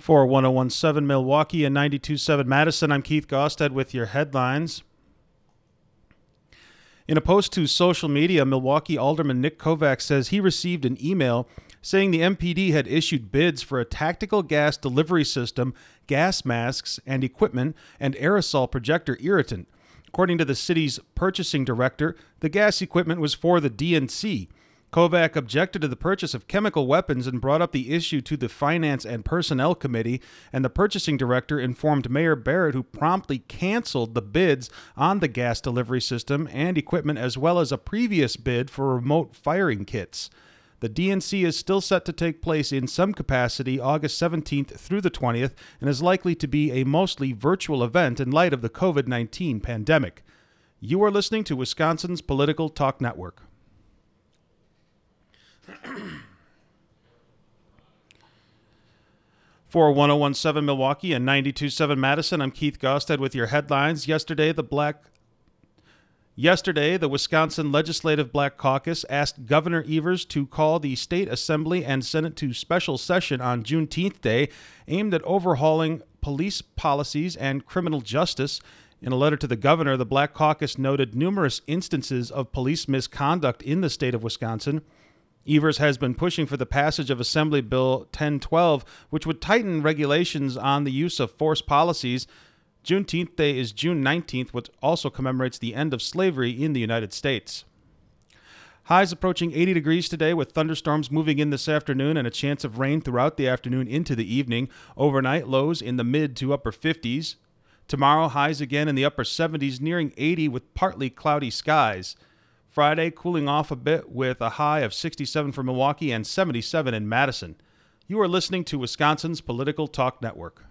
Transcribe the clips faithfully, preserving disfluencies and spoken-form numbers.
For one oh one point seven Milwaukee and ninety-two point seven Madison, I'm Keith Gosted with your headlines. In a post to social media, Milwaukee Alderman Nick Kovac says he received an email saying the M P D had issued bids for a tactical gas delivery system, gas masks and equipment, and aerosol projector irritant. According to the city's purchasing director, the gas equipment was for the D N C. Kovac objected to the purchase of chemical weapons and brought up the issue to the Finance and Personnel Committee, and the purchasing director informed Mayor Barrett, who promptly canceled the bids on the gas delivery system and equipment, as well as a previous bid for remote firing kits. The D N C is still set to take place in some capacity August seventeenth through the twentieth and is likely to be a mostly virtual event in light of the covid nineteen pandemic. You are listening to Wisconsin's Political Talk Network. For one oh one point seven Milwaukee and ninety-two point seven Madison, I'm Keith Gosted with your headlines. Yesterday, the Black Yesterday, the Wisconsin Legislative Black Caucus asked Governor Evers to call the State Assembly and Senate to special session on Juneteenth Day aimed at overhauling police policies and criminal justice. In a letter to the governor, the Black Caucus noted numerous instances of police misconduct in the state of Wisconsin. Evers has been pushing for the passage of Assembly Bill ten twelve, which would tighten regulations on the use of force policies. Juneteenth Day is June nineteenth, which also commemorates the end of slavery in the United States. Highs approaching eighty degrees today, with thunderstorms moving in this afternoon and a chance of rain throughout the afternoon into the evening. Overnight lows in the mid to upper fifties. Tomorrow, highs again in the upper seventies, nearing eighty with partly cloudy skies. Friday, cooling off a bit with a high of sixty-seven for Milwaukee and seventy-seven in Madison. You are listening to Wisconsin's Political Talk Network.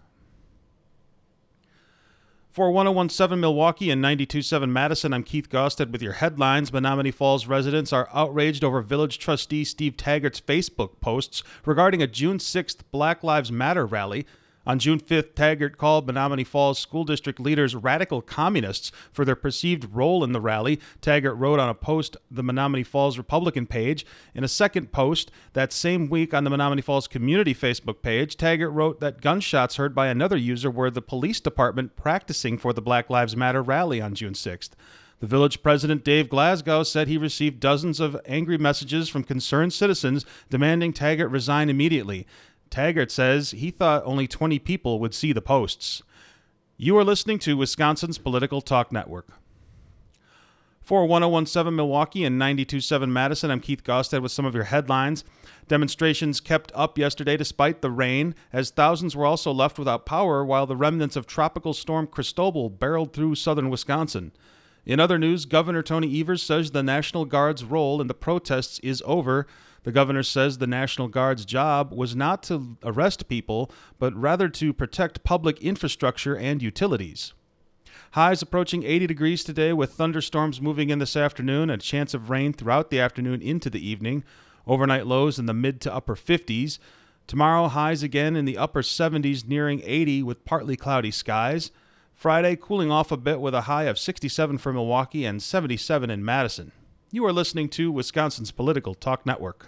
For one oh one point seven Milwaukee and ninety-two point seven Madison, I'm Keith Gosted with your headlines. Menominee Falls residents are outraged over village trustee Steve Taggart's Facebook posts regarding a June sixth Black Lives Matter rally. On June fifth, Taggart called Menominee Falls School District leaders radical communists for their perceived role in the rally. Taggart wrote on a post the Menominee Falls Republican page. In a second post that same week on the Menominee Falls Community Facebook page, Taggart wrote that gunshots heard by another user were the police department practicing for the Black Lives Matter rally on June sixth. The village president, Dave Glasgow, said he received dozens of angry messages from concerned citizens demanding Taggart resign immediately. Taggart says he thought only twenty people would see the posts. You are listening to Wisconsin's Political Talk Network. For one oh one point seven Milwaukee and ninety-two point seven Madison, I'm Keith Gosted with some of your headlines. Demonstrations kept up yesterday despite the rain, as thousands were also left without power while the remnants of Tropical Storm Cristobal barreled through southern Wisconsin. In other news, Governor Tony Evers says the National Guard's role in the protests is over. The governor says the National Guard's job was not to arrest people, but rather to protect public infrastructure and utilities. Highs approaching eighty degrees today, with thunderstorms moving in this afternoon and a chance of rain throughout the afternoon into the evening. Overnight lows in the mid to upper fifties. Tomorrow, highs again in the upper seventies, nearing eighty with partly cloudy skies. Friday, cooling off a bit with a high of sixty-seven for Milwaukee and seventy-seven in Madison. You are listening to Wisconsin's Political Talk Network.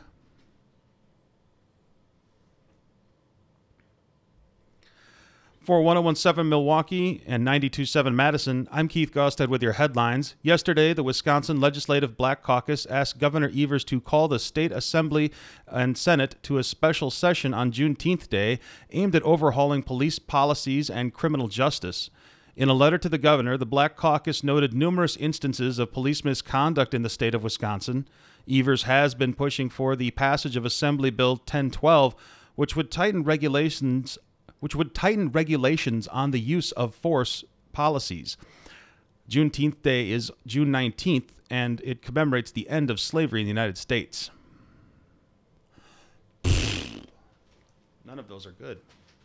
For one oh one point seven Milwaukee and ninety-two point seven Madison, I'm Keith Gosted with your headlines. Yesterday, the Wisconsin Legislative Black Caucus asked Governor Evers to call the State Assembly and Senate to a special session on Juneteenth Day aimed at overhauling police policies and criminal justice. In a letter to the governor, the Black Caucus noted numerous instances of police misconduct in the state of Wisconsin. Evers has been pushing for the passage of Assembly Bill ten twelve, which would tighten regulations which would tighten regulations on the use of force policies. Juneteenth Day is June nineteenth, and it commemorates the end of slavery in the United States. None of those are good.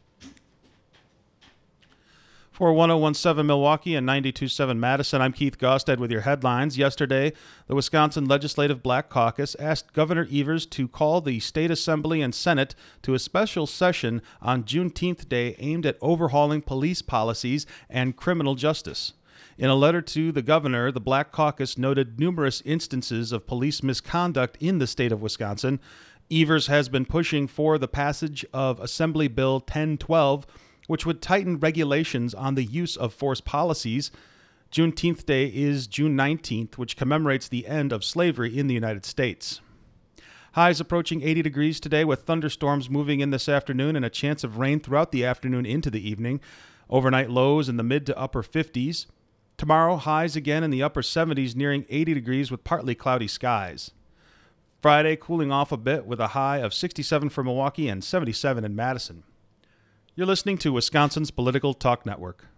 For one oh one point seven Milwaukee and ninety-two point seven Madison, I'm Keith Gosted with your headlines. Yesterday, the Wisconsin Legislative Black Caucus asked Governor Evers to call the State Assembly and Senate to a special session on Juneteenth Day aimed at overhauling police policies and criminal justice. In a letter to the governor, the Black Caucus noted numerous instances of police misconduct in the state of Wisconsin. Evers has been pushing for the passage of Assembly Bill ten twelve, which would tighten regulations on the use of force policies. Juneteenth Day is June nineteenth, which commemorates the end of slavery in the United States. Highs approaching eighty degrees today with thunderstorms moving in this afternoon and a chance of rain throughout the afternoon into the evening. Overnight lows in the mid to upper fifties. Tomorrow, highs again in the upper seventies, nearing eighty degrees with partly cloudy skies. Friday, cooling off a bit with a high of sixty-seven for Milwaukee and seventy-seven in Madison. You're listening to Wisconsin's Political Talk Network.